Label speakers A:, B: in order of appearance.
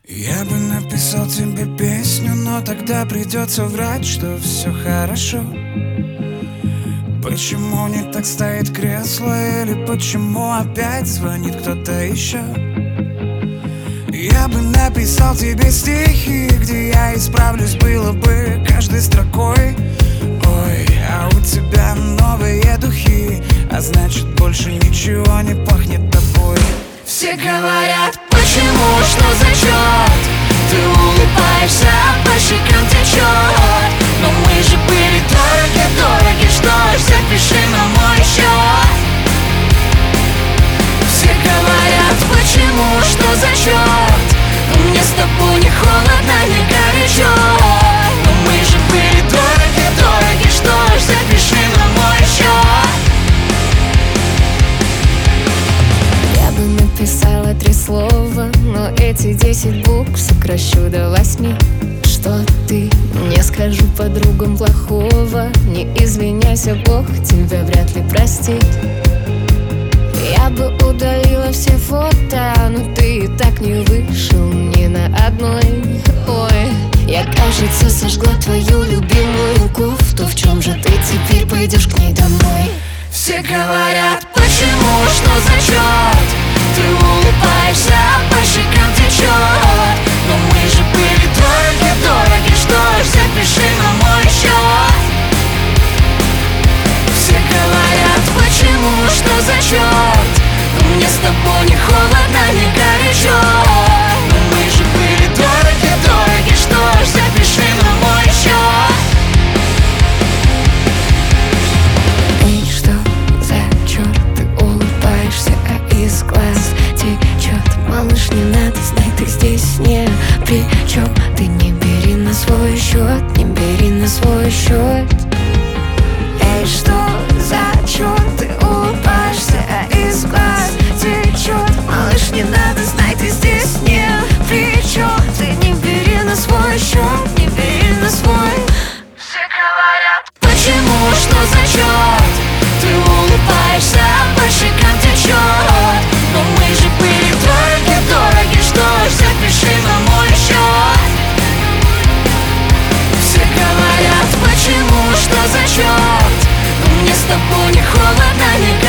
A: Я бы написал тебе песню, но тогда придется врать, что все хорошо. Почему не так стоит кресло, или почему опять звонит кто-то еще? Я бы написал тебе стихи, где я исправлюсь, было бы каждой строкой. Ой, а у тебя новые духи, а значит больше ничего не пахнет тобой. Все говорят, почему, что за черт? Ты улыбаешься, а по щекам течет. Но мы же были дороги, что ж, запиши на мой счет. Все говорят, почему, что за черт? Мне с тобой не холодно, не горячо. Но мы же были дороги, что ж, запиши на мой счет.
B: Я бы написала 3 слова, но эти 10 букв сокращу до 8. Что ты? Не скажу подругам плохого. Не извиняйся, Бог тебя вряд ли простит. Я бы удалила все фото, но ты и так не вышел ни на одной. Ой, я, кажется, сожгла твою любимую кофту. В чем же ты теперь пойдешь к ней домой?
A: Все говорят, почему, что за черт? Ты улыбаешься, а по щекам течет. Но мы же были дороги, что ж, запиши на мой счет. Все говорят, почему, что за черт? Мне с тобой не холодно, не горячо. Но мы же были дороги, что ж, запиши на мой счет.
B: Эй, что за черт? Ты улыбаешься, а из глаз течет. Малыш, не надо, знай, ты здесь не при чем. Ты не бери на свой счет, не бери на свой счет. Эй, что за черт? Ты улыбаешься, а из глаз течет. Малыш, не надо, знай, ты здесь не при чем. Ты не бери на свой счет, не бери на свой.
A: Все говорят, почему, что за черт? Ты улыбаешься, а по щекам течет. Но мы же были дороги, что ж, запиши на мой счет. Все говорят, почему, что за черт? Мне с тобой не холодно, не